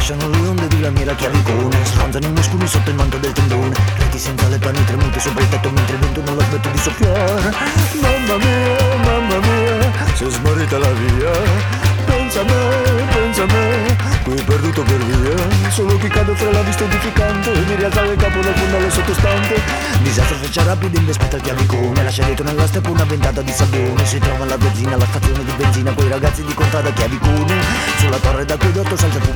lasciano le onde di lamiera chiavicone, sfronzano i muscoli sotto il manto del tendone, reti senza le panni tremute sopra il tetto mentre il vento non la smette di soffiare. Mamma mia, si è smarrita la via. Pensa a me, qui perduto per via. Solo chi cade fra la vista edificante di rialzare il capo dal fondale sottostante. Disastro freccia rapido investe il chiavicone, lascia dietro nella steppa una ventata di sabbione. Si trova alla benzina, alla stazione di benzina, quei ragazzi di contrada chiavicone. Sulla torre d'acquedotto salta